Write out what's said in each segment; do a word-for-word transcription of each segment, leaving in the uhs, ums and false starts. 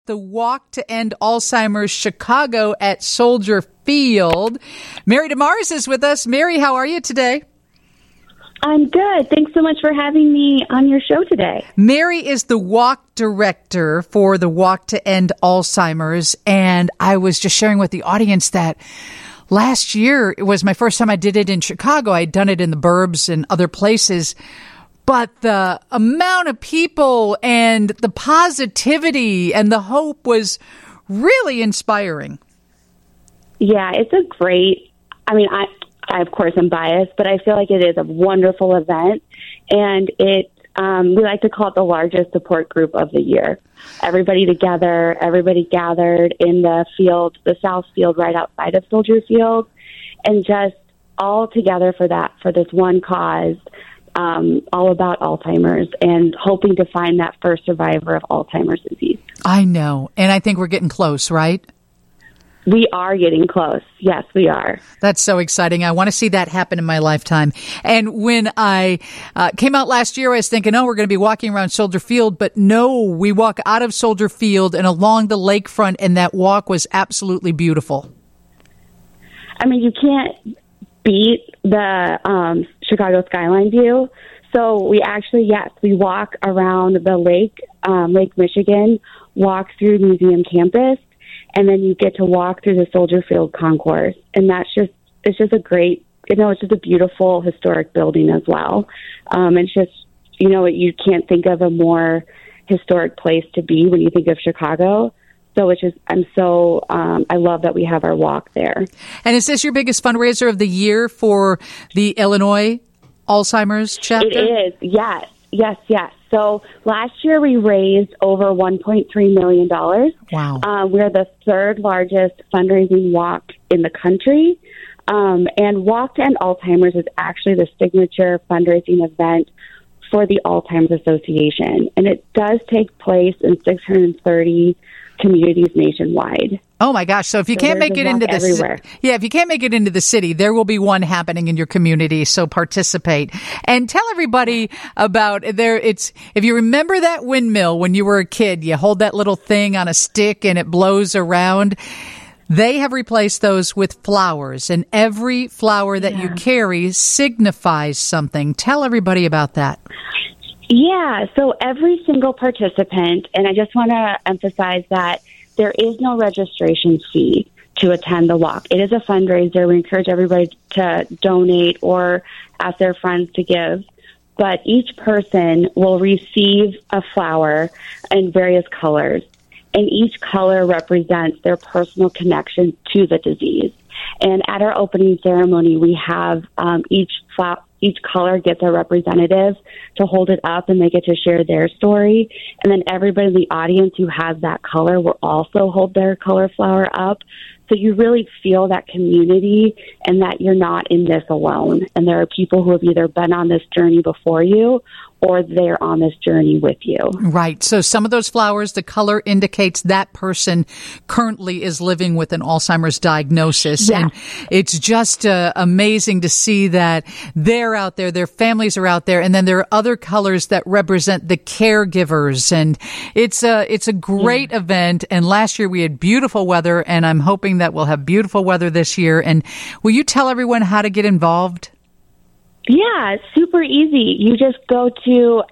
The Walk to End Alzheimer's Chicago at Soldier Field. Mary DeMars is with us. Mary, how are you today? I'm good. Thanks so much for having me on your show today. Mary is the walk director for the Walk to End Alzheimer's, and I was just sharing with the audience that last year it was my first time I did it in Chicago. I'd done it in the burbs and other places. But the amount of people and the positivity and the hope was really inspiring. Yeah, it's a great, I mean, I, I of course am biased, but I feel like it is a wonderful event. And it, um, we like to call it the largest support group of the year. Everybody together, everybody gathered in the field, the South Field right outside of Soldier Field, and just all together for that, for this one cause. Um, all about Alzheimer's and hoping to find that first survivor of Alzheimer's disease. I know. And I think we're getting close, right? We are getting close. Yes, we are. That's so exciting. I want to see that happen in my lifetime. And when I uh, came out last year, I was thinking, oh, we're going to be walking around Soldier Field. But no, we walk out of Soldier Field and along the lakefront, and that walk was absolutely beautiful. I mean, you can't beat the um, Chicago skyline view. So we actually, yes, we walk around the lake, um, Lake Michigan, walk through museum campus, and then you get to walk through the Soldier Field concourse. And that's just, it's just a great, you know, it's just a beautiful historic building as well. Um, it's just, you know, you can't think of a more historic place to be when you think of Chicago. So it's just, I'm so, um, I love that we have our walk there. And is this your biggest fundraiser of the year for the Illinois Alzheimer's chapter? It is, yes, yes, yes. So last year we raised over one point three million dollars. Wow. Uh, we're the third largest fundraising walk in the country. Um, and Walk to End Alzheimer's is actually the signature fundraising event for the Alzheimer's Association. And it does take place in six hundred thirty communities nationwide. Oh my gosh. So if you so can't make it into the city, yeah, if you can't make it into the city, there will be one happening in your community. So participate and tell everybody about there. It's, if you remember that windmill when you were a kid, you hold that little thing on a stick and it blows around. They have replaced those with flowers, and every flower that yeah. you carry signifies something. Tell everybody about that. Yeah, so every single participant, and I just want to emphasize that there is no registration fee to attend the walk. It is a fundraiser. We encourage everybody to donate or ask their friends to give. But each person will receive a flower in various colors, and each color represents their personal connection to the disease. And at our opening ceremony, we have um, each flower. Each color gets a representative to hold it up, and they get to share their story. And then everybody in the audience who has that color will also hold their color flower up. So you really feel that community and that you're not in this alone. And there are people who have either been on this journey before you or they're on this journey with you. Right. So some of those flowers, the color indicates that person currently is living with an Alzheimer's diagnosis. Yeah. And it's just uh, amazing to see that they're out there, their families are out there, and then there are other colors that represent the caregivers. And it's a, it's a great yeah. event. And last year we had beautiful weather, and I'm hoping that we'll have beautiful weather this year. And will you tell everyone how to get involved? Yeah, it's super easy. You just go to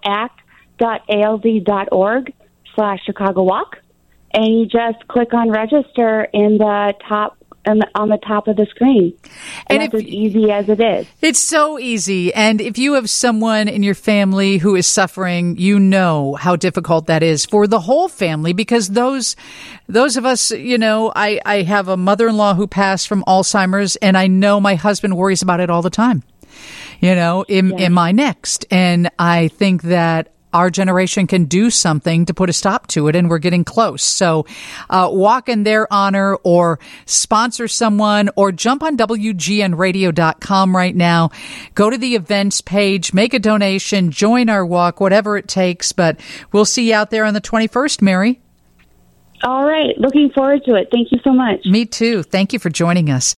act.alz.org slash Chicago Walk, and you just click on register in the top on the, on the top of the screen. And, and it's if, as easy as it is. It's so easy. And if you have someone in your family who is suffering, you know how difficult that is for the whole family, because those those of us, you know, I, I have a mother-in-law who passed from Alzheimer's, and I know my husband worries about it all the time. You know, am, yeah. am I next? And I think that our generation can do something to put a stop to it, and we're getting close. So uh, walk in their honor, or sponsor someone, or jump on W G N radio dot com right now. Go to the events page, make a donation, join our walk, whatever it takes. But we'll see you out there on the twenty-first, Mary. All right. Looking forward to it. Thank you so much. Me too. Thank you for joining us.